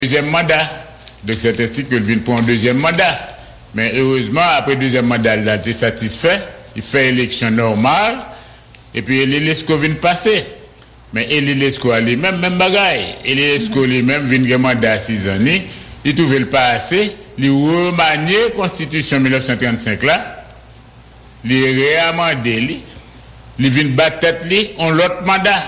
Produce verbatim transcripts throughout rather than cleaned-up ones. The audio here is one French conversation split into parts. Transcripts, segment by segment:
deuxième mandat. Donc c'est ainsi qu'il vient pour un deuxième mandat. Mais heureusement, après le deuxième mandat, il a été satisfait. Il fait élection normale. Et puis Lesco vient passer. Mais Lesco a lui-même, même bagaille. Lesco lui-même vient un mandat à six années. Il trouvait le pas assez. Il remanié la Constitution mille neuf cent trente-cinq là. Il réamendé. Il vient battre tête en l'autre mandat.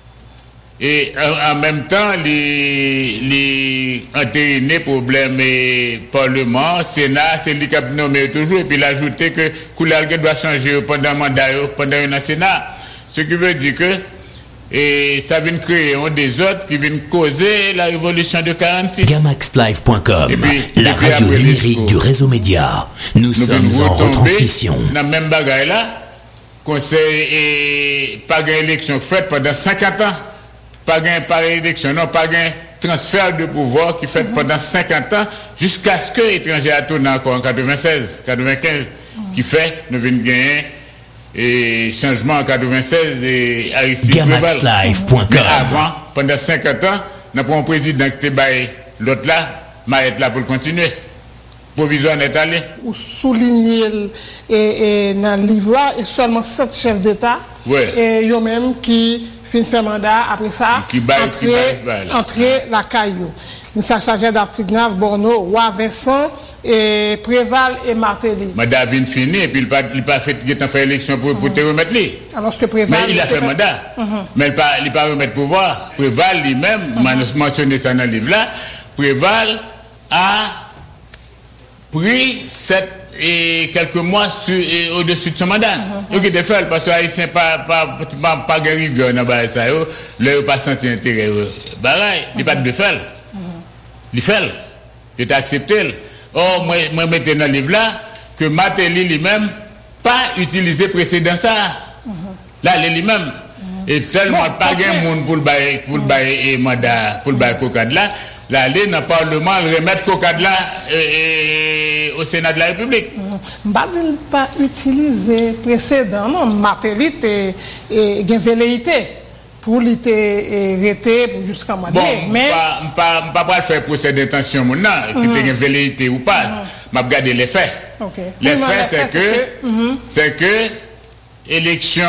Et en, en même temps, les, les entériné problème et Parlement, Sénat, c'est lui qui a nommé toujours, et puis il a ajouté que Koulalgue doit changer pendant le mandat, pendant un Sénat. Ce qui veut dire que et ça vient créer un des autres qui viennent causer la révolution de quarante-six. Gamax Live point com, la radio numérique du réseau média. Nous, Nous sommes en retransmission. Dans la même bagaille là, conseil et pas d'élection faite pendant cinquante ans. Pas gain par élection, non, pas gain transfert de pouvoir qui fait mm-hmm. pendant cinquante ans jusqu'à ce que l'étranger a tourné encore en quatre-vingt-seize, quatre-vingt-quinze, mm-hmm. qui fait, nous venons gagner et changement en quatre-vingt-seize et Aristide Gamax Live point com. Mais avant, pendant cinquante ans, nous avons un président qui était l'autre là, m'a été là pour continuer. Provisoire n'est allé. Ou souligner et dans le livre là, et seulement sept chefs d'État, ouais. et eux-mêmes qui fin fait mandat, après ça, qui baille, entrer, qui baille, baille, entrer la caillou. Nous sommes chargés d'Artignac, Borno, Roi Vincent, et Préval et Martelly. Mandat vient fini, et puis il n'a pas, pas fait, il a fait élection pour, pour mm-hmm. te remettre lui. Alors que Préval. Mais il a fait mandat. Mm-hmm. Mais il n'a pas, pas remettre pouvoir. Préval lui-même, mm-hmm. mentionné ça dans le livre là, Préval a pris cette et quelques mois sur, et au-dessus de son mandat. Il mm-hmm. était fait parce que Haïtien pas pas pas pas de rigueur dans ba ça yo, là pas senti intérêt. Baraille, il pas de faire. Il fait. Il t'a accepté. Oh moi moi mettais dans le livre là que Martelly lui-même pas utilisé précédent ça. Mm-hmm. Là lui-même mm-hmm. et tellement bon, pas gain monde pour le bail pour le bail et mandat pour le bail cocade là. Là, aller dans le Parlement, remettre Cocade là et, et, au Sénat de la République. Je ne pas utiliser précédent, non, Martelly et une velléité pour l'été jusqu'à maintenant. Bon, mais je ne vais pas faire procès d'intention maintenant, qui mm-hmm. une velléité ou pas. Je vais regarder les faits. Okay. Les faits, c'est que, que mm-hmm. c'est que élection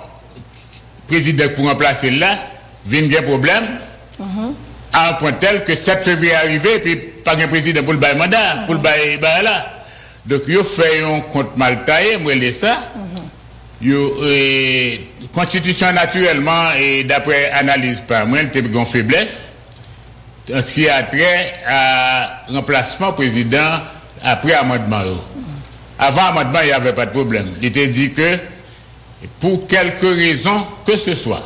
président pour remplacer là, vient un problème. Mm-hmm. À un point tel que sept février arrivé, et puis pas un président pour le bail mandat, mm-hmm. pour le bail là. Donc, ils ont fait un compte mal taillé, moi, les ça. Mm-hmm. euh, Constitution, naturellement, et d'après analyse par moi, il y a une faiblesse. En ce qui a trait à remplacement président après amendement. Mm-hmm. Avant amendement, il n'y avait pas de problème. Il était dit que, pour quelque raison que ce soit.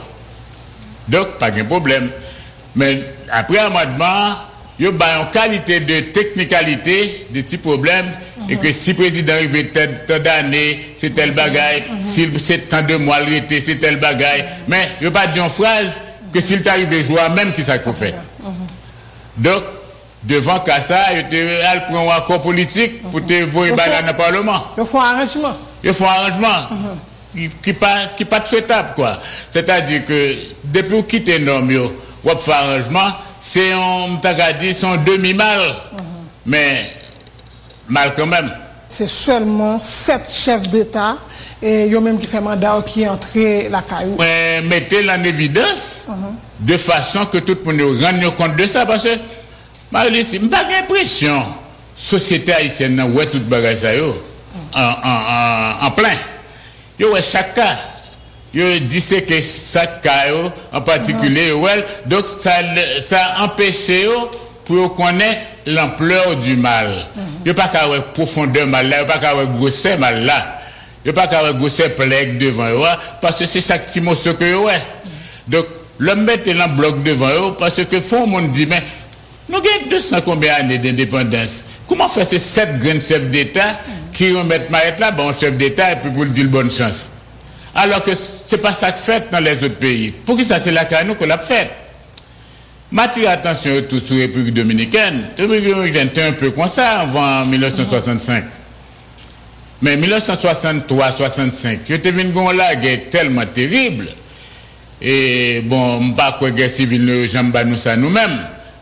Donc, pas de problème. Mais après amendement, il y a une qualité de technicalité, de petits problèmes, mm-hmm. et que si le président arrive tant d'années, c'est tel bagaille, mm-hmm. si c'est tant de mois, c'est tel bagaille. Mm-hmm. Mais il n'y a pas dit une phrase que s'il t'arrive joie, même qui ça qu'on fait. Mm-hmm. Donc, devant ça, il prend un accord politique pour te voir dans le Parlement. Il faut un arrangement. Il faut un arrangement. Mm-hmm. Qui pas qui pas souhaitable quoi. C'est-à-dire que depuis quitter norme yo, ou faire arrangement, c'est on t'a dit son demi-mal. Mm-hmm. Mais mal quand même. C'est seulement sept chefs d'État et yo même qui fait mandat qui entré la caillou. Mais mettez-le en évidence mm-hmm. de façon que tout le monde rende compte de ça parce que Marie, c'est pas l'impression société haïtienne ouais toute bagage ça yo en en en, en plein. Yo ouais chaque cas yo dit c'est que chaque cas yo en particulier mm-hmm. ouais donc ça ça empêche yo pour connaître l'ampleur du mal. Mm-hmm. Yo pas qu'à ouais profondeur mal là, yo pas qu'à ouais grosseur mal là. Yo pas qu'à ouais grosseur plague devant yo parce que c'est chaque petit morceau que yo ouais. Mm-hmm. Donc le mettre dans bloc devant yo parce que font monde dit mais nous avons deux cents combien d'années d'indépendance. Comment faire ces sept grands chefs d'État mm-hmm. qui remettent Maître là, bon chef d'État, et puis pour lui dire bonne chance. Alors que ce n'est pas ça que fait dans les autres pays. Pour qui ça, c'est la nous qu'on l'a fait. M'attire attention tout sur la République dominicaine. La République dominicaine était un peu comme ça avant dix-neuf cent soixante-cinq. Mm-hmm. Mais dix-neuf cent soixante-trois soixante-cinq, il était venu une guerre tellement terrible. Et bon, je ne sais pas quoi guerre civile, j'aime pas nous ça nous-mêmes.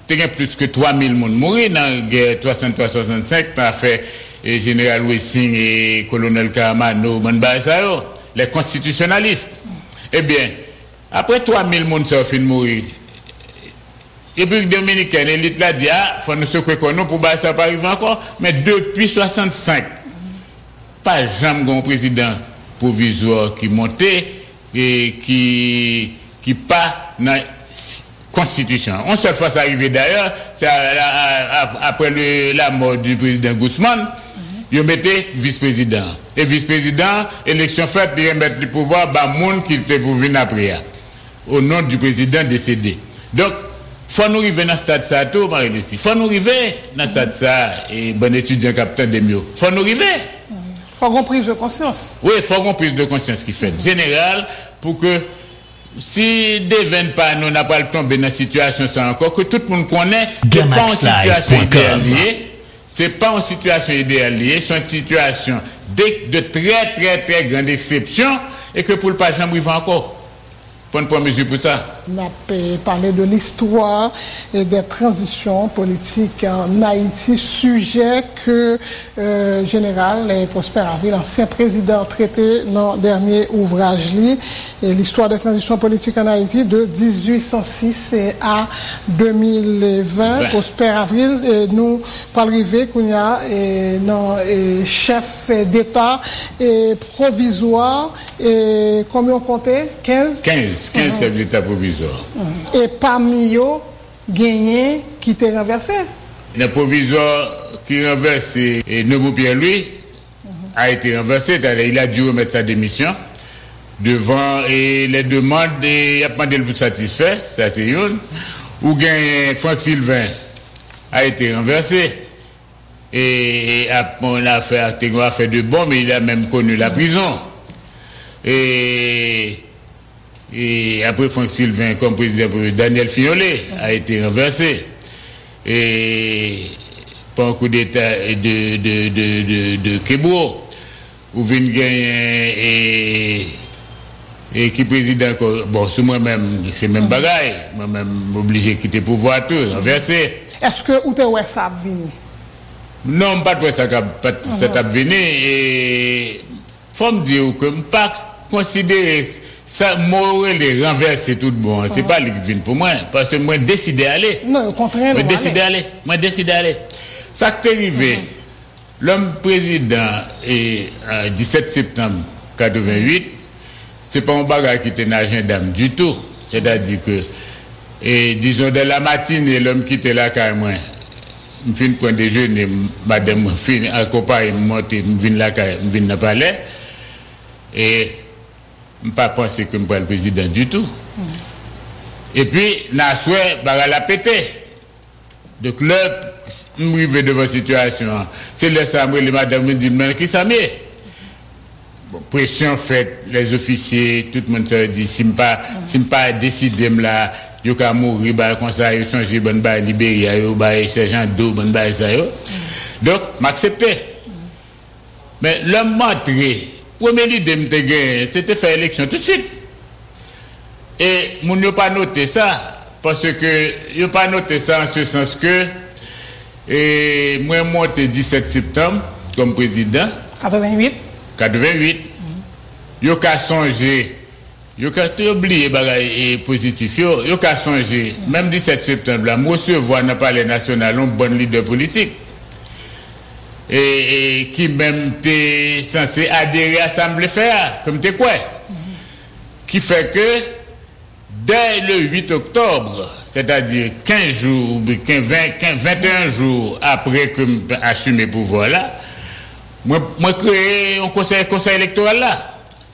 il y a plus que trois mille personnes mortes dans la guerre soixante-trois soixante-cinq, par fait et général Wessing et colonel Karamano, les constitutionnalistes. Eh bien, après trois mille personnes sont fin mourir. Et puis, dominicaine, l'élite l'a dit, ah, faut nous secouer qu'on nous pour que ça pas arriver encore. Mais depuis soixante-cinq, pas jamais un président provisoire qui montait et qui, qui pas dans la Constitution. On seule fois ça arrivé d'ailleurs, c'est après le, la mort du président Guzman, il mettait vice-président. Et vice-président, élection faite, il remettre le pouvoir, bah, monde qui était pour venir après, au nom du président décédé. Donc, faut nous arriver dans ce stade ça tout, Marie-Lucie. Faut nous arriver dans ce stade ça, et bon étudiant capitaine de mieux. Faut nous arriver. Faut qu'on prise de conscience. Oui, faut qu'on prise de conscience qui fait. Général, pour que, si devine pas, nous n'a pas le temps de tomber dans la situation, ça encore, que tout le monde connaît, c'est pas une situation idéale liée. C'est pas une situation idéale liée, c'est une situation de, de très, très, très grande exception, et que pour le pas jamais arriver encore. Bonne point mesure pour ça. On a parlé de l'histoire et des transitions politiques en Haïti, sujet que euh, Général et Prosper Avril, ancien président, traité dans le dernier ouvrage et l'histoire des transitions politiques en Haïti de dix-huit cent six à deux mille vingt. Ouais. Prosper Avril, et nous parlons arriver qu'on y a et, non, et chef d'État et provisoire et combien on comptait? quinze? quinze, quinze chefs d'État provisoire. Et parmi eux, gagné qui était renversé. Le provisoire qui renversé, et Nebou Pierre-Louis, mm-hmm. a été renversé, il a dû remettre sa démission devant et les demandes, et il a demandé le satisfait, ça c'est une. Ou gagné Franck Sylvain a été renversé. Et, et on a fait, on a fait de bon, mais il a même connu la prison. Et Et après Franck Sylvain, comme président, Daniel Fiolet a été renversé. Et par un coup d'État de, de, de, de, de Kébro, où vient gagner et, et qui président, bon, c'est moi-même, c'est même bagaille, moi-même obligé de quitter le pouvoir, tout, renversé. Est-ce que où est ça a venu? Non, pas de ça a venu. Et faut me dire que je ne pas considérer ça m'aurait les renverser tout bon. C'est pas le qui vient pour moi. Parce que moi, décidé d'aller. Non, au contraire. Moi, décidé d'aller. Moi, décidé d'aller. Ça qui est arrivé, mm-hmm. l'homme président, et, euh, dix-sept septembre quatre-vingt-huit, c'est pas un bagage qui était dans l'agenda du tout. C'est-à-dire que, et, disons, de la matinée, l'homme qui était là, quand même, je finis pour déjeuner, madame, je finis, à copain, je monte, je viens là, je viens dans le palais. Et, je ne pas penser que je ne suis pas le président du tout. Mm. Et puis, Nasoué, bah, la pété. Donc, là, je suis arrivé devant la situation. C'est le samedi, les madames me disent, mais qui s'en met? Bon, pression faite, les officiers, tout le monde se dit, si je n'ai pas, si pas décidé, là, je vais mourir, bah, comme ça, je vais changer, bon, bah, Libéria, bah, sergent d'eau, bon, bah, ça, yo. Donc, m'accepter. Mm. Mais l'homme montré, première idée me gagné, c'était faire élection tout de suite. Et mon n'a pas noté ça parce que n'a pas noté ça en ce sens que et moi monté dix-sept septembre comme président quatre-vingt-huit quatre-vingt-huit. Mm-hmm. Yo ka songer, yo ka oublier bagay positif yo, yo ka songer mm-hmm. même dix-sept septembre là, moi recevoir dans le palais national un bon leader politique. Et, et qui même t'es censé adhérer à l'Assemblée faire, comme t'es quoi, mm-hmm. qui fait que dès le huit octobre, c'est-à-dire quinze jours, quinze, vingt, quinze, vingt et un jours après que j'ai assumé le pouvoir là, moi, moi créé un conseil, conseil électoral là.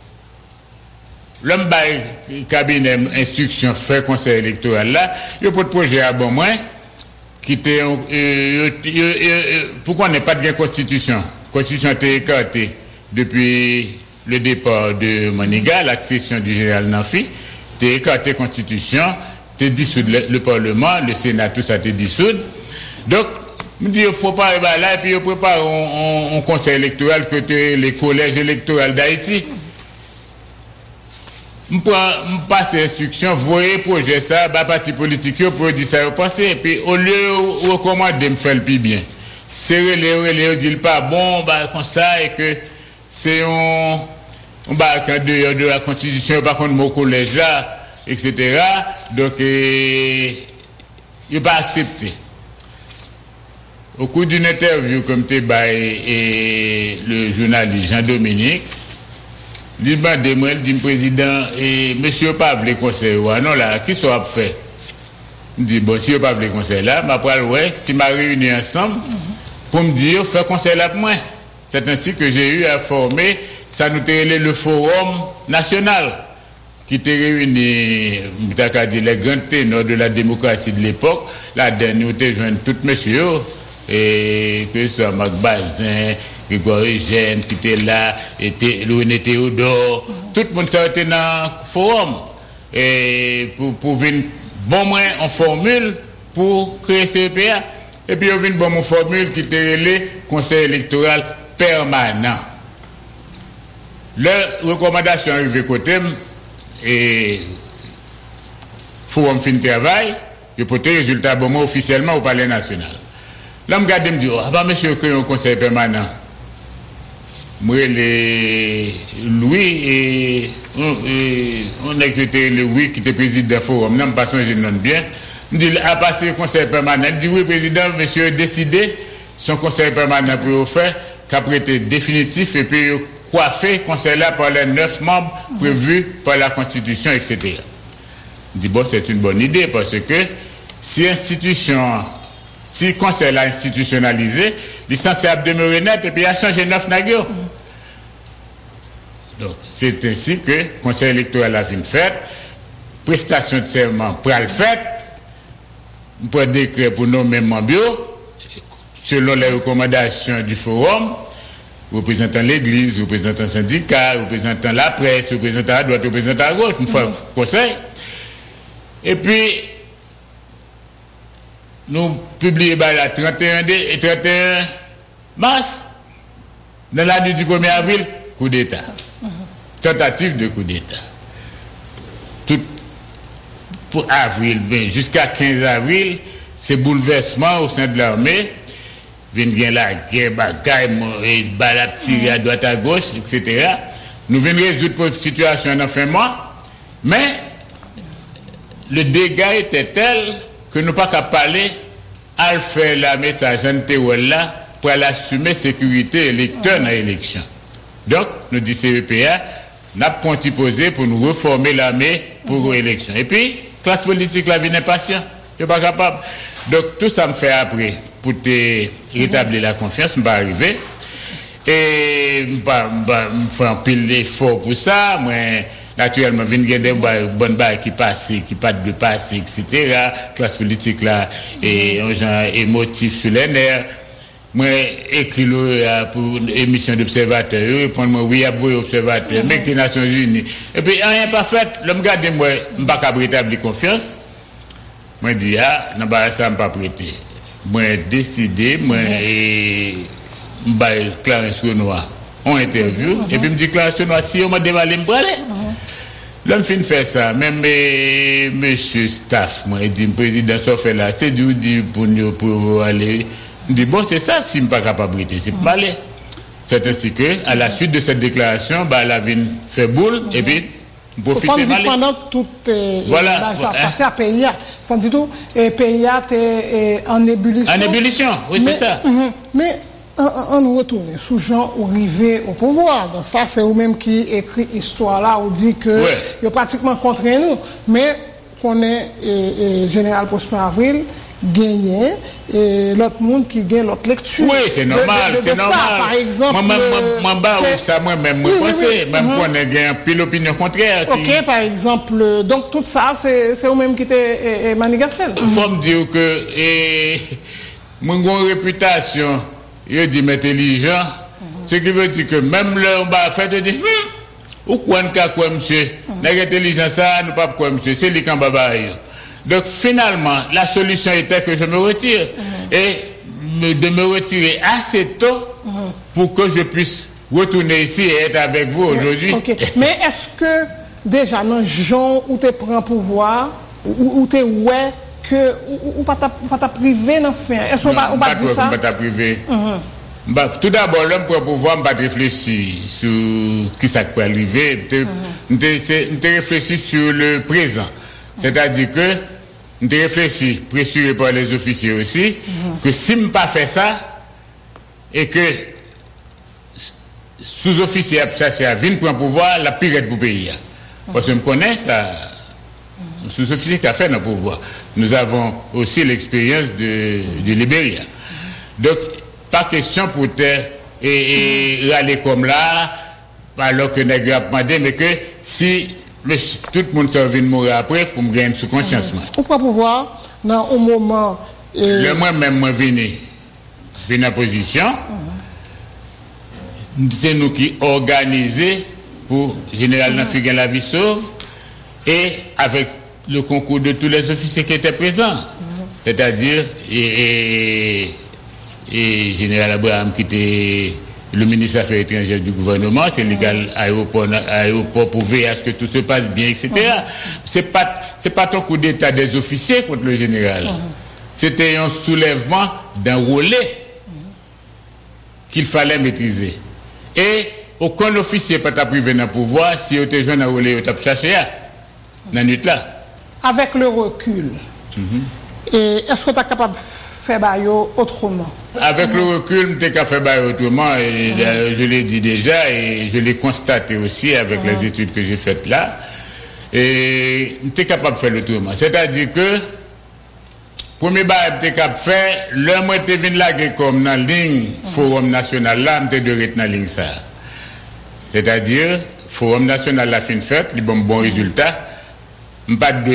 L'homme bail cabinet instruction fait conseil électoral là, il y a pas de projet à bon moins. Qui était euh, euh, euh, euh, pourquoi on n'a pas de constitution? Constitution a été écartée depuis le départ de Maniga, l'accession du général Nafi, t'es écarté constitution, t'es dissout le, le Parlement, le Sénat, tout ça t'es dissout. Donc, me dit il faut pas aller là et puis on prépare un, un, un conseil électoral que les collèges électoraux d'Haïti. je passe instruction, voyez projet ça, bah parti politique pour dire ça, passer et puis au lieu de recommander me faire le plus bien. C'est les les dit pas bon bah comme ça et que c'est un on bah de de la constitution par contre mon collège là et cetera. Donc il n'a pas accepté. Au cours d'une interview comme t'es et le journaliste Jean-Dominique dit ben moi il dit président et monsieur pas le conseil non là qui soit fait dit bon si pas le conseil là m'a pas ouais si m'a réuni ensemble pour me dire faire conseil là pour moi c'est ainsi que j'ai eu à former ça nous était le forum national qui était réuni t'as dit les grands ténors de la démocratie de l'époque là dernier était joindre tout monsieur et que ce soit Marc Bazin Grégoire Eugène qui était là, était Louis Théodore, tout le monde était dans le forum et pour, pour venir bon moins en formule pour créer C E P A. Et puis on vient bon mon formule qui était le conseil électoral permanent. Leur recommandation arrivée côté et forum fin travail, il peut être résultat bon officiellement au Palais national. Là me garde me dit ah bah monsieur créer un conseil permanent. Moi les Louis et on a écouté le Louis qui était président du forum non pas changer nom bien me dit a passé conseil permanent dit oui président monsieur a décidé son conseil permanent pour faire qu'après était définitif et puis coiffé conseil là par les neuf membres prévus par la constitution et cetera. Dit bon c'est une bonne idée parce que si institution si le conseil a institutionnalisé, il est censé demeurer net et puis il a changé neuf nagos. Donc, c'est ainsi que le conseil électoral a fait fait, prestation de serment pour le fait, pour décret pour nommer membres, selon les recommandations du forum, représentant l'église, représentant le syndicat, représentant la presse, représentant la droite, représentant la gauche, une fois le conseil. Et puis, nous publions la trente et un mars, dans l'année du premier avril, coup d'État. Tentative de coup d'État. Tout pour avril, ben, jusqu'à quinze avril, c'est bouleversement au sein de l'armée. Vient la guerre, bagaille, balade tirée à droite à gauche, et cetera. Nous venons résoudre la situation en fin mois, mais le dégât était tel que nous pas qu'à parler à faire la message en là pour assumer sécurité électeur dans l'élection. Donc, nous disons C E P A, n'a pas posé pour nous reformer l'armée pour l'élection. Et puis, classe politique, la vie n'est patient. Je ne suis pas capable. Donc, tout ça me fait après pour te rétablir la confiance, je ne vais pas arriver. Et je vais faire un pile d'efforts pour ça. Moi, naturellement, il y a des bonnes barres qui passent, qui partent de passer, et cetera. Classe politique là, et un genre émotif sur les nerfs. Moi, écrit pour une émission d'observateur, répondre moi, oui, à vous, observateur, mais les Nations Unies. Et puis, rien pas fait, l'homme garde moi, je ne vais pas rétablir confiance. Moi, je dis, ah, non, bah, ça ne pas prêter. Moi, décidé, moi, et, je vais Clarence Renoir, on interview, et puis, je me dis, Clarence Renoir, si on m'a dévalé, je vais aller. L'homme fin fait ça, même eh, monsieur staff, moi, il dit, le président, ça fait là, c'est du dit pour nous, pour aller. Je dis, bon, c'est ça, si je ne suis pas capable de c'est pas aller. C'est ainsi que, à la suite de cette déclaration, bah, la ville fait boule, et puis, profiter mal. Pendant tout euh, voilà, l'argent voilà, passé à P I A, faut dire tout, et P I A est en ébullition. En ébullition, oui, mais, c'est ça. Mm-hmm, mais, on nous retourne sous Jean arrivé au pouvoir. Donc ça, c'est vous-même qui écrit l'histoire là, où dit que ouais. il est pratiquement contre nous. Mais qu'on est et, et, Général Prosper Avril gagné et l'autre monde qui gagne l'autre lecture. Oui, c'est normal, c'est normal. Ça, par exemple, moi, moi, moi, moi, ça, moi-même, moi, oui, pensais, oui, même mm-hmm. pour on a gagné pile l'opinion contraire. Ok, qui... par exemple, donc tout ça, c'est, c'est vous-même qui était manigancel. Il faut me dire que, et, moi, j'ai une réputation. Il dit intelligent, mm-hmm. ce qui veut dire que même là, on va faire, de dire, ou quoi, on a quoi, monsieur, l'intelligence, ça, nous pas quoi, monsieur, c'est lui qui en baba. Donc, finalement, la solution était que je me retire, mm-hmm. et me, de me retirer assez tôt mm-hmm. pour que je puisse retourner ici et être avec vous aujourd'hui. Okay. Mais est-ce que déjà dans gens où tu prends pouvoir où tu ouais que ou pas ta privé dans fin. Est-ce qu'on pas on pas dire ça? Pas ta privé. Bah, tout d'abord, l'homme pour pouvoir me réfléchir sur qui ça peut arriver. Je mm-hmm. réfléchir sur le présent. C'est-à-dire que je réfléchis, pressuré par les officiers aussi, mm-hmm. que si je ne pas fait ça, et que sous-officier a cherché à venir prendre pouvoir, la pire pour le pays. Mm-hmm. Parce que je connais ça, mm-hmm. sous-officier qui a fait notre pouvoir. Nous avons aussi l'expérience de, de Libéria. Mm-hmm. Donc, pas question pour te et, et aller comme là, alors que nous avons demandé, mais que si mais, tout le monde s'en vient de mourir après, pour me gagner sous conscience. Ou pas pouvoir, dans un moment. Et... Le moi-même, moi, venu, venu en position, mm-hmm. c'est nous qui organisons pour Général Nafigan la vie sauve, et avec le concours de tous les officiers qui étaient présents. Mm-hmm. C'est-à-dire, et, et et Général Abraham qui était le ministre des Affaires étrangères du gouvernement, c'est légal aéroport, aéroport pour veiller à ce que tout se passe bien, et cetera. Mm-hmm. C'est pas, c'est pas un coup d'état des officiers contre le général. Mm-hmm. C'était un soulèvement d'un relais mm-hmm. qu'il fallait maîtriser. Et aucun officier peut pas privé dans le pouvoir si on était jeune à relais, on t'a cherché à, dans la nuit là. Avec le recul, mm-hmm. et est-ce que tu es capable de faire autrement? Avec le recul, je suis capable de faire autrement, et mmh. je l'ai dit déjà, et je l'ai constaté aussi avec mmh. les études que j'ai faites là. Et je suis capable de faire autrement. C'est-à-dire que, premier bail, je suis capable de faire, l'homme était venu là, comme dans la ligne Forum National là, je suis de rester dans la ligne ça. C'est-à-dire, Forum National la fin de fête, il bon bon résultat, je pas de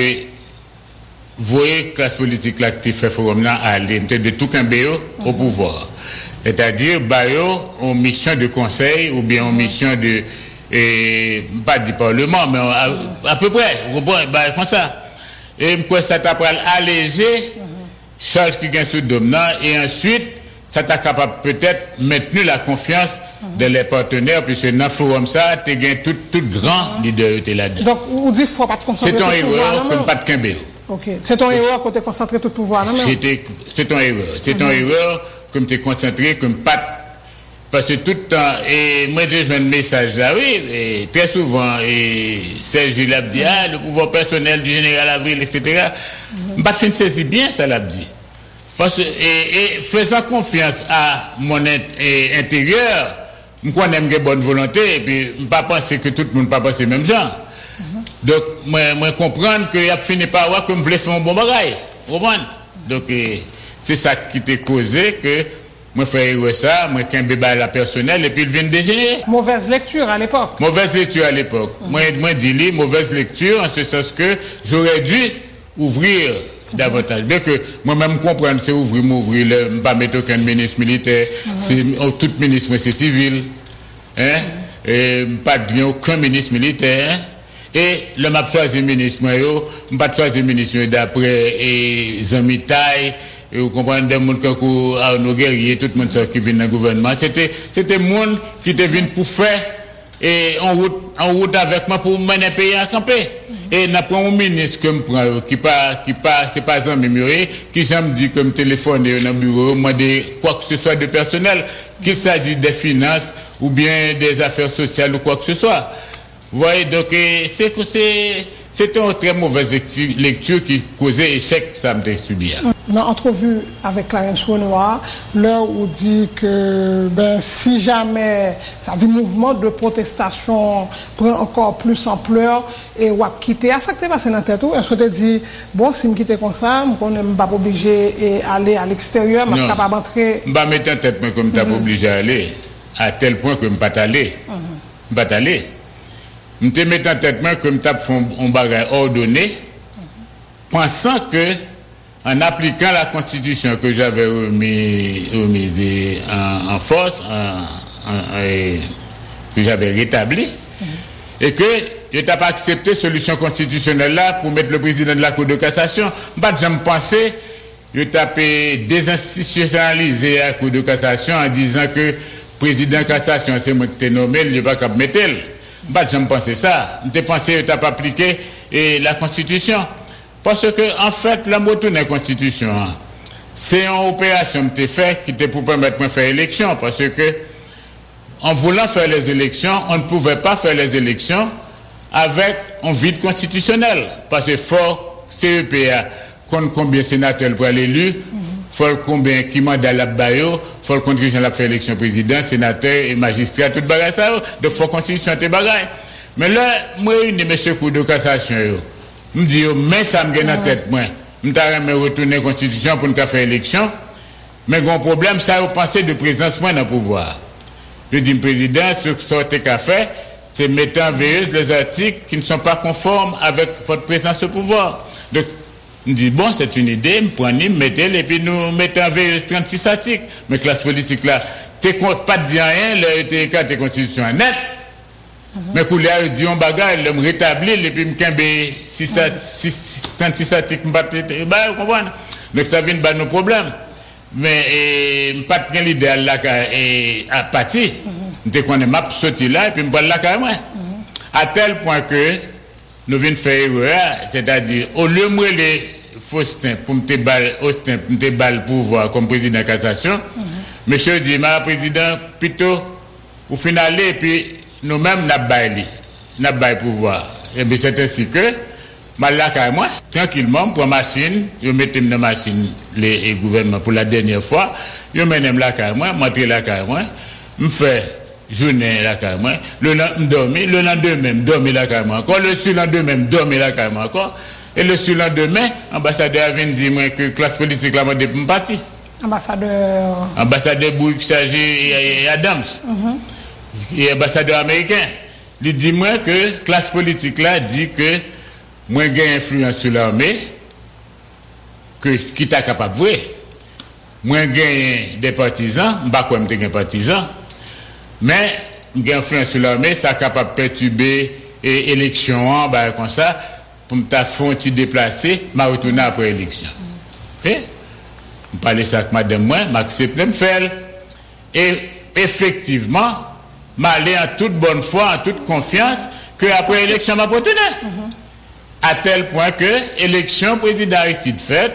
voyez classe politique là qui fait forum là à aller de tout un B O au pouvoir. C'est-à-dire bayo en mission de conseil ou bien en mission de et pas du parlement mais à, à peu près bah comme ça. Et quoi ça t'a pas allégé charge qui gagne sous dominant et ensuite ça t'a capable peut-être maintenir la confiance de les partenaires puisque dans le forum ça tu gagnes tout tout grand leader là-dedans. Donc on dit faut pas te concentrer. C'est ton erreur comme pas de Kembe. Ok. C'est ton erreur quand tu es concentré tout le pouvoir, non? C'était, c'est ton erreur. C'est ton mm-hmm. erreur comme tu es concentré, comme pas. Parce que tout le temps, et moi j'ai un message là, oui, et très souvent, et Serge Labdi, mm-hmm. ah, le pouvoir personnel du général Avril, et cetera. Je ne sais pas si bien ça Labdi. Parce que, et, et faisant confiance à mon et, intérieur, je connais une bonne volonté, et puis je ne pas penser que tout le monde ne pas penser même genre. Donc, moi, moi comprendre qu'il a fini par voir que je voulais faire un bon bagage. Donc, eh, c'est ça qui t'a causé que moi, je fais ça, moi, qu'un bébé à la personnelle, et puis il vient de dégénérer. Mauvaise lecture à l'époque. Mauvaise lecture à l'époque. Mm-hmm. Moi, moi, dis-lui, mauvaise lecture, en ce sens que j'aurais dû ouvrir mm-hmm. davantage. Bien que moi-même comprendre, c'est ouvrir, m'ouvrir, ne pas mettre aucun ministre militaire, mm-hmm. c'est, oh, tout ministre, c'est civil, hein, mm-hmm. et pas de aucun ministre militaire, hein. Et le m'a choisi ministre, moi, je pas choisi ministre d'après et Zamitaï, et vous comprenez, des gens comme Arnaud Guerrier, tout le monde qui vient dans le gouvernement. C'était, c'était monde qui était venu pour faire, et en route, en route avec moi pour mener le pays à camper. Et n'a pas un ministre que je prends, qui pas, qui pas, c'est pas un muré, qui j'aime dit comme téléphone dans le bureau, moi, de quoi que ce soit de personnel, qu'il s'agisse des finances, ou bien des affaires sociales, ou quoi que ce soit. Vous voyez, donc c'est que c'était une très mauvaise lecture qui causait échec, ça me subi. Dans l'entrevue avec Clarence Renoir, là où dit que ben, si jamais ça dit mouvement de protestation prend encore plus ampleur et ou a quitté, à ça que tu passé dans la tête, est-ce que tu dit bon, si je quitte comme ça, je ne suis pas obligé d'aller à l'extérieur, je ne suis pas d'entrer. Je ne vais pas mettre en tête comme tu n'es pas obligé d'aller, à tel point que je ne vais pas aller. Je ne vais pas aller. Je te mets en tête comme tu as fait un bagage ordonné, mm-hmm. pensant que, en appliquant la constitution que j'avais remise, remise en, en force, en, en, et, que j'avais rétablie, mm-hmm. et que je n'ai pas accepté la solution constitutionnelle là pour mettre le président de la Cour de cassation. Pas de jamais pensé, je t'ai désinstitutionnalisé la Cour de cassation en disant que le président de cassation, c'est moi qui t'ai nommé, il ne va pas mettre. Bah, je me pensais ça. Je pensais que tu n'as pas appliqué et la Constitution. Parce que, en fait, la moto de la Constitution, hein, c'est une opération que tu fait qui était pour permettre de faire élection. Parce que, en voulant faire les élections, on ne pouvait pas faire les élections avec un vide constitutionnel. Parce que faut C E P A compte combien de sénateurs pour l'élu, faut combien qui mandat la bayo, faut le contribution la faire élection président, sénateur et magistrat, tout bagage ça. Donc faut constitution te bagage. Mais là, moi une monsieur cour de cassation yo. Me dit mais ça me gagne en tête moi. Me t'a me retourner constitution pour nous faire élection. Mais grand problème ça vous pensez de présence moi dans le pouvoir. Je dis président ce que ça qu'a fait, c'est mettre en veilleuse les articles qui ne sont pas conformes avec votre présence au pouvoir. Donc on dit, bon, c'est une idée, me prenez, mettez-le, et puis nous mettons en veille trente-six articles. Mais classe politique là, tu ne comptes pas de dire rien, le T K, constitution net. Mm-hmm. Mais quand il dit un bagage, il me rétablit, et puis me cambe trente-six articles, je ne pas comprendre. Donc ça vient de nos problèmes. Mais je n'ai pas de l'idéal là, à partir. Je connais ma sortie là, et puis je parle là quand même. À tel point que nous venons faire erreur, c'est-à-dire, au lieu de les Faustin pour me te balle pouvoir comme président de cassation, mm-hmm. monsieur dit, ma président, plutôt, au final, et puis nous-mêmes, nous avons n'a pouvoir. Et bien, c'est ainsi que, mal là, moi, tranquillement, pour machine, je mettais dans la machine, les gouvernements pour la dernière fois, je mets là, moi, montre là, moi, je fais journée là, moi, le lendemain, le lendemain, je dormais là, moi, encore, le surlendemain, je dormais là, moi, encore. Et le surlendemain, l'ambassadeur vient dire que la classe politique là, de mon parti. Ambassadeur. Ambassadeur Bourg-Chargé et Adams. Mm-hmm. Et ambassadeur américain. Il dit moi que la classe politique là dit que moi j'ai influence sur l'armée, que qui t'a capable de voir. Moi j'ai des partisans, je ne sais pas si des partisans, mais j'ai influence sur l'armée, ça capable de perturber l'élection, bah, comme ça. Pour me faire déplacer, je retourner après l'élection. Ok? Je parle ça avec madame, moi, j'accepte de me faire. Et effectivement, je allé en toute bonne foi, en toute confiance, que après l'élection, je retourner. Mm-hmm. À tel point que l'élection président Aristide faite,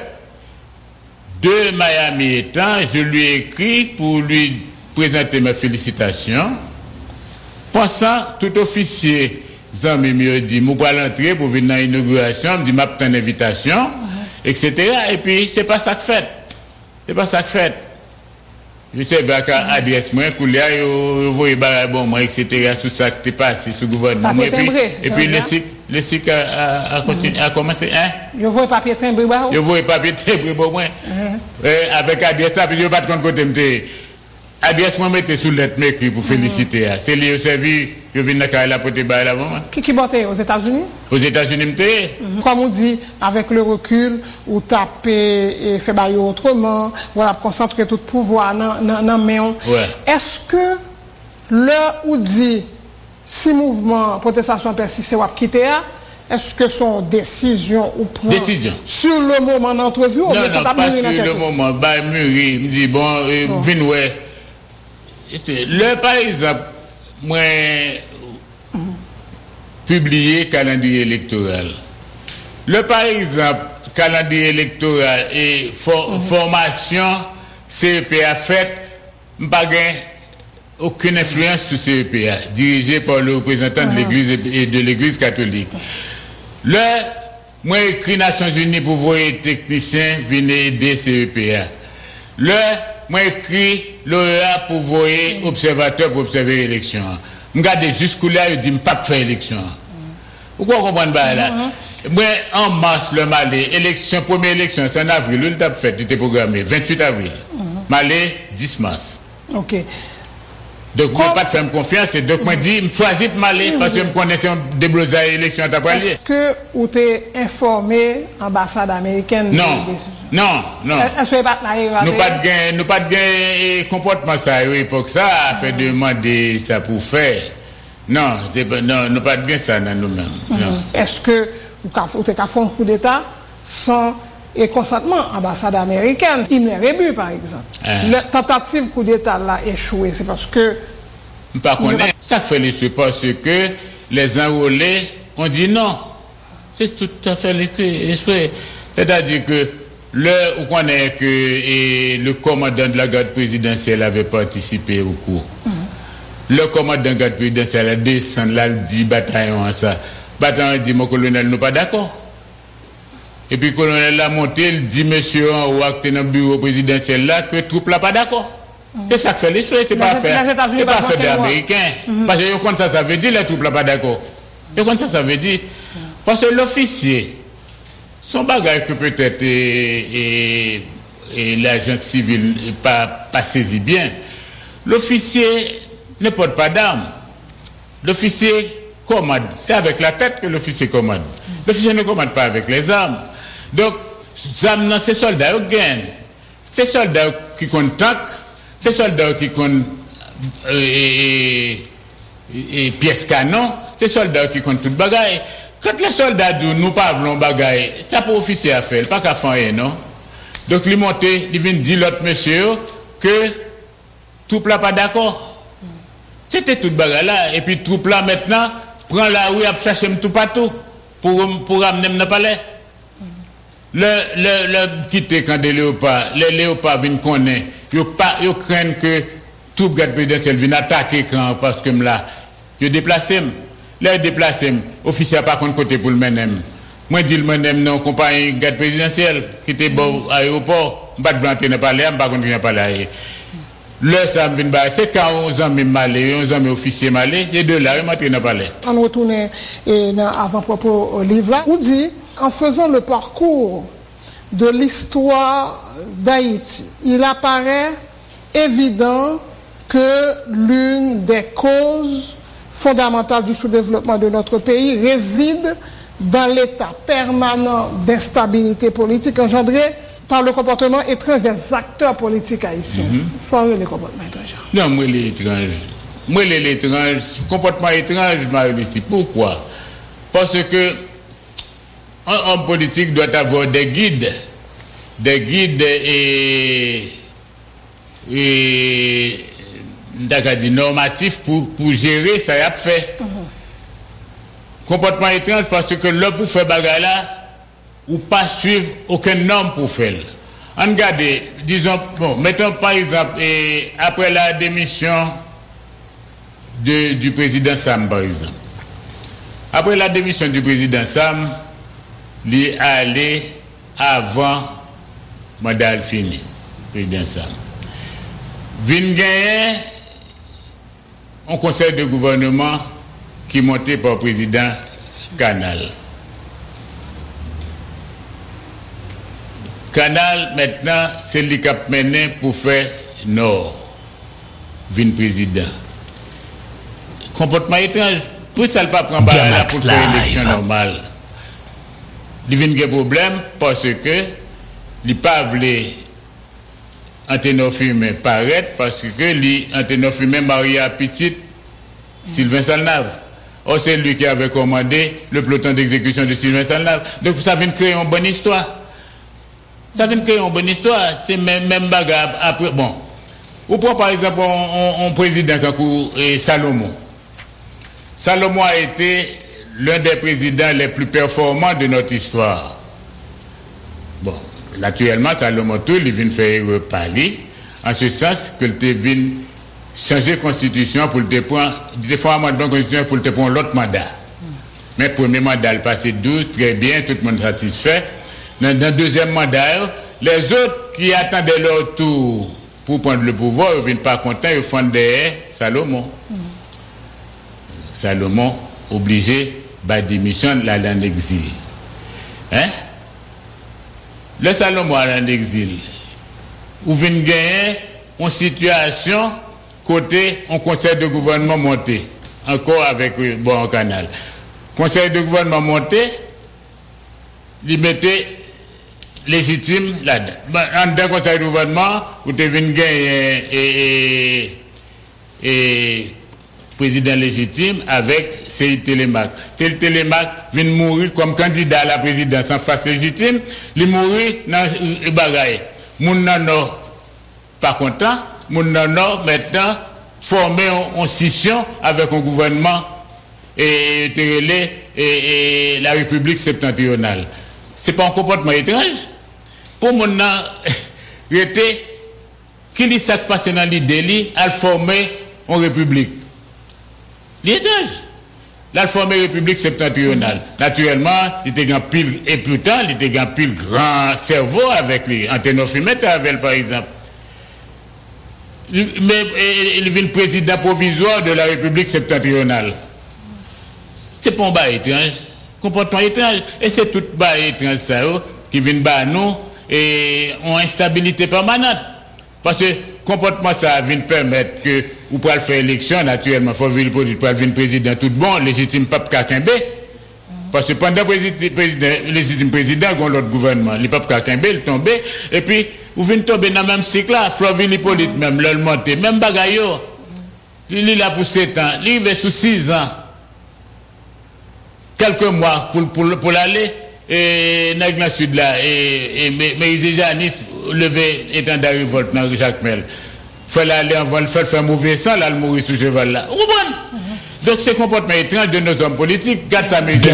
de Miami étant, je lui ai écrit pour lui présenter mes félicitations, pensant tout officier. Zami me dit, je vais l'entrer pour venir dans l'inauguration, je dis, je une invitation, uh-huh. et cetera. Et puis, c'est pas ça que fait. C'est pas ça que fait. Je sais pas qu'à adresse moi, que là, vous voyez, bon, moi, et cetera, tout ça qui est passé sous le gouvernement. Et puis, et puis le cycle, le cycle a, a, continué, a commencé, hein? Je vois papier timbré, bah, je vois papier timbré, bon, moi. Avec adresse, puis je ne vais pas de compte côté, adresse moi mettez sous lettre m'écrit pour féliciter. Mm-hmm. C'est lié au service, je viens de la pote bail là avant. Qui qui botte aux États-Unis? Aux États-Unis m'étais. Mm-hmm. Comme on dit, avec le recul, ou taper et faire bailler autrement, voilà, concentrer tout pouvoir dans dans main. Ouais. Est-ce que l'heure où dit si mouvement protestation persiste ou quitter, est-ce que son décision ou prend décision sur le moment d'entrevue ou non, non, pas, pas sur le moment, bah mûri, me dit bon, euh, oh. Vin ouais. Le par exemple, moi mm-hmm. publié calendrier électoral. Le par exemple, calendrier électoral et for, mm-hmm. formation C E P A faite, pas aucune influence sur C E P A, dirigé par le représentant mm-hmm. de l'Église et de l'Église catholique. Le, moi écrit Nations Unies pour voir les techniciens venir aider C E P A. Le, moi écrit l'O E A pour voir observateur pour observer l'élection. Je regarde jusqu'où là, je dis, je ne pas faire l'élection. Pourquoi vous comprenez pas là? Moi, en mars, le Malais, élection, première élection, c'est en avril, le fait, il était programmé, vingt-huit avril. Malais, dix mars. Ok. Donc, je ne peux pas te faire confiance, et donc, je dis, je choisis de m'aller parce que je me connaissais un déblosage d'élection à ta parole. Est-ce que vous êtes informé, ambassade américaine? Non, non, non. Est-ce que vous n'avez pas de gain, nous pas de gain comportement ça, à l'époque, ça a fait demander ça pour faire. Non, non, nous pas de gain ça dans nous-mêmes. Mm-hmm. Est-ce que vous avez fait un coup d'État sans et consentement ambassade américaine, il n'est rebu par exemple. Uh-huh. La tentative coup d'État là échoué, c'est parce que. Par contre, ça fait l'échec parce que les enrôlés ont dit non. C'est tout à fait les souhaits. C'est-à-dire que l'heure où on est que et le commandant de la garde présidentielle avait participé au cours. Mm-hmm. Le commandant de la garde présidentielle a descendu là, il dit bataillon à ça. Bataillon dit mon colonel, nous pas d'accord. Et puis le colonel l'a monté, il dit monsieur en haut, qui est dans le bureau présidentiel là, que troupe là pas d'accord. Mm-hmm. C'est ça que fait les choses, c'est pas faire. C'est pas faire des Américains. Mm-hmm. Parce que quand ça, ça veut dire, les troupes là pas d'accord. Et quand ça, ça veut dire, parce que l'officier, son bagage que peut-être et, et, et l'agent civil n'est pas, pas saisi bien, l'officier ne porte pas d'armes. L'officier commande. C'est avec la tête que l'officier commande. L'officier ne commande pas avec les armes. Donc, ces soldats qui gagnent. Ces soldats qui comptent tank, ces soldats qui comptent euh, et, et, et pièces canon, ces soldats qui comptent toute bagaille. Quand les soldats disent nous pas voulons bagaille, ça pour officier à faire, pas qu'à faire rien, non? Donc, il monte, il vient dire l'autre monsieur que tout plat pas d'accord. C'était toute bagaille là. Et puis tout plat maintenant, prend la rue à chercher tout partout pour, pour amener dans le palais. Le, le, le quitter quand des léopards, les léopards viennent connaître, ils craignent que tout garde présidentiel vienne attaquer quand, parce que là, ils déplacent. Là, ils déplacent. Officier pas contre côté pour le menem. Moi, dis le menem, non, compagnie garde présidentiel, qui était bon à l'aéroport, je ne vais pas rentrer dans le palais, je ne vais pas rentrer dans le palais. Le ça me vient, c'est quand onze ans même malé, onze ans même officier malé, les deux là, ils m'entrent dans le palais. On retourne avant-propos au livre là, on dit, en faisant le parcours de l'histoire d'Haïti, il apparaît évident que l'une des causes fondamentales du sous-développement de notre pays réside dans l'état permanent d'instabilité politique engendré par le comportement étrange des acteurs politiques haïtiens. Mm-hmm. Soit les comportements étranges. Non, moi les étranges. Moi les étranges, comportement étrange, Marie-Lucie. Pourquoi? Parce que un homme politique doit avoir des guides, des guides et, et dit, normatifs pour, pour gérer ça y a fait. Mm-hmm. Comportement étrange parce que là pour faire bagarre là, ou pas suivre aucune norme pour faire. En regardez, disons, bon, mettons par exemple, et après la démission de, du président Sam, par exemple. Après la démission du président Sam, il est allé avant mandat fini, président Sam. Vin gagner un conseil de gouvernement qui est monté par le président Canal. Canal, maintenant, c'est le cap mené pour faire Nord. Vin président. Comportement étrange. Pour ça, ne pas prendre là pour faire une élection normale. Il vient de problème parce que il pas voulu Anténor Fumet paraître parce que lui, Anténor Fumet marié à petite Sylvain Salnave. Or, c'est lui qui avait commandé le peloton d'exécution de Sylvain Salnave. Donc, ça vient de créer une bonne histoire. Ça vient de créer une bonne histoire. C'est même, même bagarre après. Bon. Ou pour par exemple, un président comme Salomon. Salomon a été l'un des présidents les plus performants de notre histoire. Bon. Naturellement, Salomon tout, il vient faire reparler. En ce sens que il vient changer la constitution pour le prendre, il faut un mandat constitution pour le prendre l'autre mandat. Mais le premier mandat, il passe douze, très bien, tout le monde satisfait. Dans le deuxième mandat, les autres qui attendaient leur tour pour prendre le pouvoir, ils ne viennent pas contents, ils font derrière Salomon. Mm. Salomon, obligé, bah, démission, l'aller en exil. Hein? Le Salomon est en exil. Où vient gagner une situation côté un conseil de gouvernement monté. Encore avec le bon canal. Conseil de gouvernement monté, il mettait légitime là-dedans. En deux conseils de gouvernement, où tu viens gagner et, et, et président légitime avec Seyi Telemac. Seyi Telemac vient mourir comme candidat à la présidence en face légitime, il mourit dans le bagaille. Moun nan pas content, moun nan maintenant formé en scission avec un gouvernement et, et, et la République septentrionale. C'est pas un comportement étrange. Pour mon nom, était qui s'est passé dans l'idée, à former en République. L'étrange. La formée République septentrionale. Naturellement, il était grand pile, et pourtant, il était grand pile grand cerveau avec lui. Antenor Fimet-Avel, par exemple. Mais il vient président provisoire de la République septentrionale. C'est pas un bas étrange. Comportement étrange. Et c'est tout bas étrange, ça, qui vient bas nous, et ont instabilité permanente. Parce que comportement ça vient permettre que ou pour faire élection naturellement faut venir pour venir président tout bon légitime pape Kakembe parce que pendant président légitime président gon l'autre gouvernement le pape Kakembe il tombé et puis vous venez tomber dans même cycle là Florville Hippolyte même le monter même bagayo il là pour sept ans il va sous six ans quelques mois pour pour pour l'aller et dans le sud là et mais mais Janis levé étendard révolte dans Jacques Mel faut aller en vol faire faire mauvais sang là le mourir sous cheval là vous comprenez donc ce comportement étrange de nos hommes politiques garde sa mesure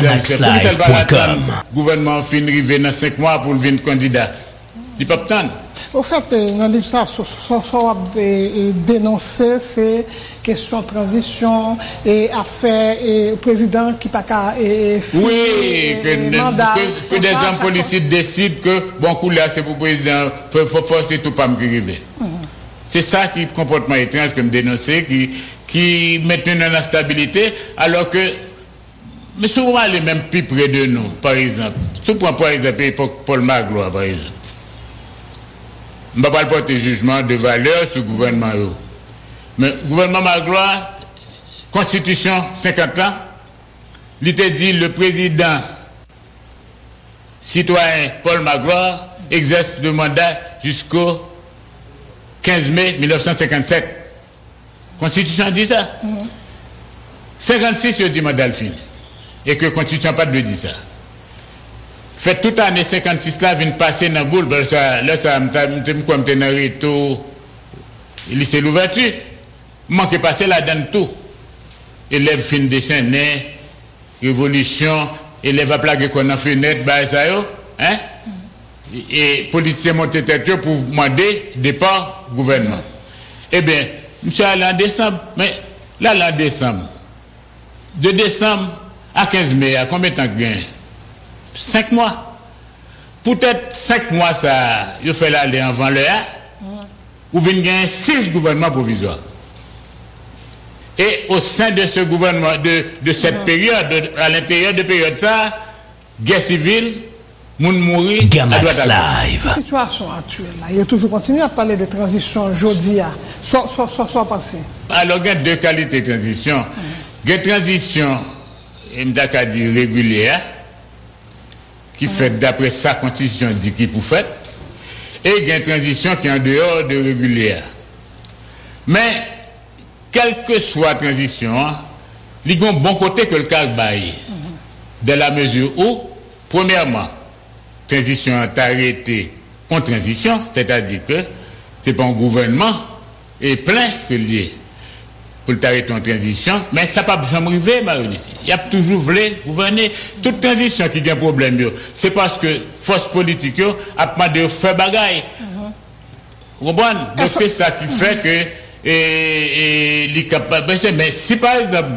le gouvernement fin rivé dans cinq mois pour venir candidat il pas attendre. Au fait, dans l'histoire, ce qu'on dénoncer, c'est question de transition et affaires et président qui n'a pas oui, que, mandat, que, que des hommes politiques décident que bon coup là c'est pour le président, il faut forcer tout pas me arriver. Mm-hmm. C'est ça qui est comportement étrange que me dénoncer, qui, qui maintenant dans la stabilité, alors que mais souvent les mêmes plus près de nous, par exemple. Si on prend par exemple Paul Magloire, par exemple. Je ne vais pas porter jugement de valeur sur le gouvernement. Mais le gouvernement Magloire, Constitution cinquante ans, il était dit le président citoyen Paul Magloire exerce le mandat jusqu'au quinze mai mille neuf cent cinquante-sept. Constitution dit ça. Mm-hmm. cinquante-six, il dit mandat fini. Et que la Constitution n'a pas de dire ça. Fait toute année cinquante-six là vient passer dans boule parce que là ça me comme tenir tout lycée l'ouverture manque passer là dedans tout élève fin déchaîné révolution élève à plaquer qu'on a fenêtre bah ça yo hein et politiciens monter tête pour demander départ gouvernement. Eh bien monsieur en décembre mais là en décembre de décembre à quinze mai à combien de temps gain cinq mois. Peut-être cinq mois, ça, il fait l'aller avant le A, ou vient gagner six gouvernements provisoires. Et au sein de ce gouvernement, de, de cette période, de, à l'intérieur de période ça, guerre civile, moun mourir, à droite à gauche. La situation actuelle, là, il a toujours continué à parler de transition aujourd'hui, soit, soit, soit, soit passé. Alors, il y a deux qualités de transition. Il y a transition, il y a dit régulière, qui fait d'après sa constitution dit qui pour faire et il y a une transition qui est en dehors de régulière. Mais quelle que soit la transition, il y a un bon côté que le calbaille de la mesure où premièrement transition est arrêtée en transition, c'est-à-dire que c'est pas un gouvernement et plein que lié pour t'arrêter en transition, mais ça n'a pas jamais arrivé, ici. Il y a toujours voulu gouverner. Toute transition qui a un problème, c'est parce que force politique a demandé de faire bagaille. Vous comprenez? Donc c'est ça qui fait que et, et, les capables. Mais si par exemple,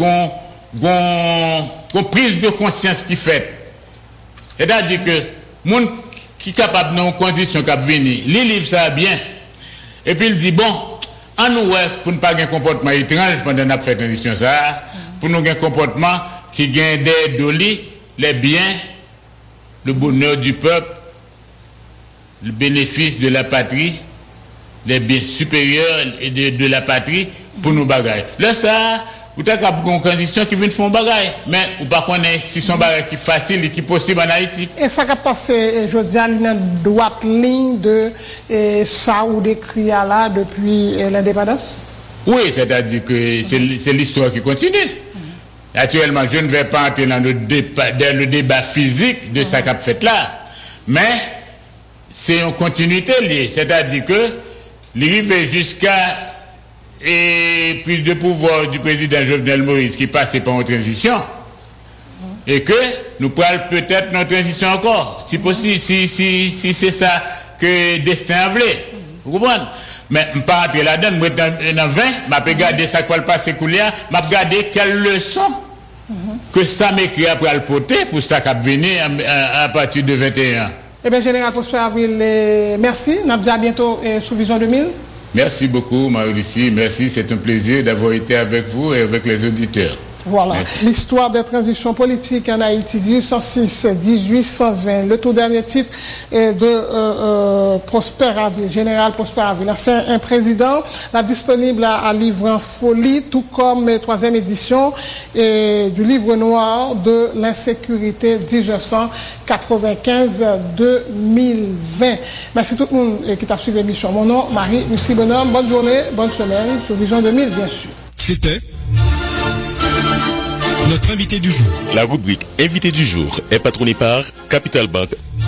on prise de conscience qui fait, c'est-à-dire que monde qui est capable dans une condition qui a venir, il livre ça bien, et puis il dit bon, en nous, pour ne pas avoir un comportement étrange pendant la fait transition, ça, pour nous avoir un comportement qui gagne des dolis, les biens, le bonheur du peuple, le bénéfice de la patrie, les biens supérieurs de, de la patrie, pour nous bagailler. Là, ça, vous avez une condition qui vient de faire un bagaille, mais vous ne connaissez pas si son bagaille qui est facile et qui est possible en Haïti. Et ça a passé, je dis, dans une droite ligne de eh, ça ou décrit là depuis eh, l'indépendance? Oui, c'est-à-dire que c'est l'histoire qui continue. Mm-hmm. Actuellement, je ne vais pas entrer dans le débat, dans le débat physique de mm-hmm. ça qu'a fait là, mais c'est une continuité liée, c'est-à-dire que l'arrivée jusqu'à et plus de pouvoir du président Jovenel Moïse qui passait par une transition, et que nous pourrons peut-être notre transition encore, si possible, si, si, si c'est ça que destin a voulu. Vous comprenez? Mais je ne vais pas rentrer là-dedans, je vais dans vingt, je vais regarder ça qui va passer couler, je vais regarder quelle leçon que ça m'écrit après le porter pour ça qui va venir à, à partir de vingt et un. Eh bien, Général Prosper Avril, merci. Nous avons à bientôt eh, sous Vision deux mille. Merci beaucoup, Marie-Lucie. Merci, c'est un plaisir d'avoir été avec vous et avec les auditeurs. Voilà, l'histoire des transitions politiques en Haïti, dix-huit cent six à dix-huit cent vingt. Le tout dernier titre est de euh, euh, Prosper Avril, Général Prosper Avril. C'est un président, là, disponible à, à Livre en Folie, tout comme la troisième édition et du livre noir de l'insécurité dix-neuf cent quatre-vingt-quinze à deux mille vingt. Merci tout le monde qui t'a suivi l'émission. Mon nom, Marie-Lucie Bonhomme. Bonne journée, bonne semaine, sur Vision deux mille, bien sûr. C'était notre invité du jour. La rubrique Invité du jour est patronnée par Capital Bank.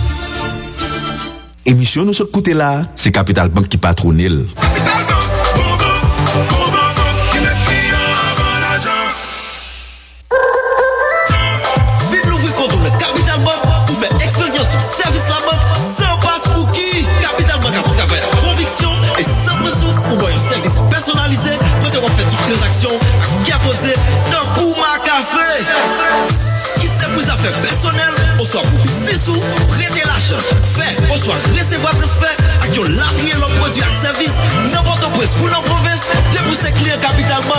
Émission nous sommes côté là, c'est Capital Bank qui patronne. Vite l'ouvrir compte le Capital Bank pour faire expérience sur service la banque sans passe pour qui. Capital Bank a travaillé avec conviction et sans ressources pour avoir un service personnalisé quand on fait toute transaction à qui a posé d'un coup ma café. Qui sait vous affaires personnelles, au soit pour business ou prêter l'argent. Fait, au soit recevoir transfert à qui on l'a trié le produit à service. N'importe où pour la province, de vous c'est client Capital Bank.